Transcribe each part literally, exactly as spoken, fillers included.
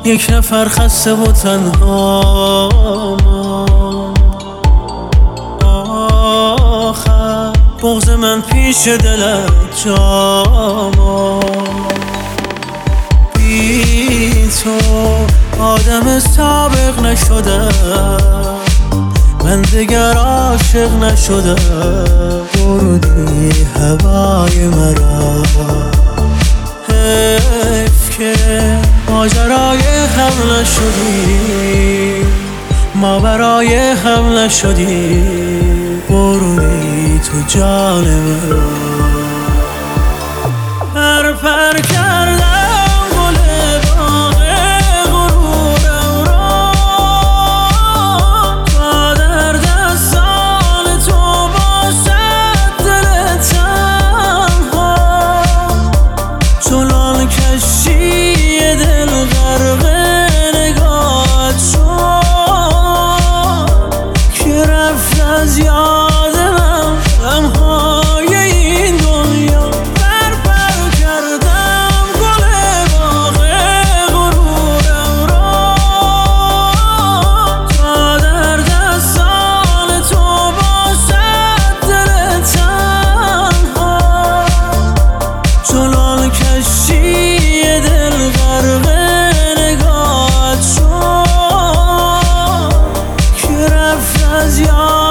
یک نفر خسته و تنها آخر بغض من پیش دلت جا بی تو آدم سابق نشدم، من دیگر عاشق نشدم. بردی هوای مرا، حیف که ماجرای هم نشدی، ما برای هم نشدی. بردی تو جان مرا، پر پر کردم از یاد من غمهای این دنیا. پر پر کردم گل باغ غرورم را، تا در دستان تو باشد دل تنها. چنان کشتی دل غرق نگاهت شد که رفت از یاد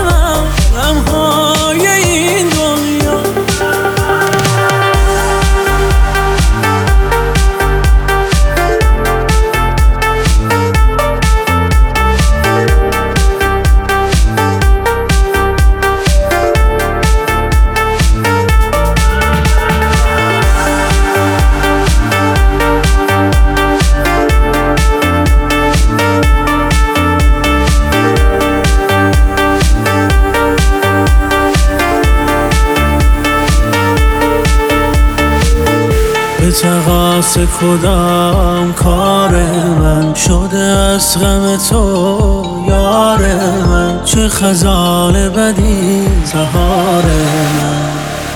به تقاص کدام کار من شده از غم تو یار من؟ چه خزان بدی سهار من،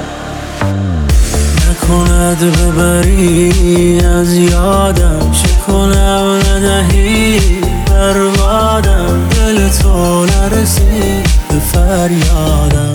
نکند ببری از یادم. چه کنم ندهی بربادم، دل تو نرسید به فریادم.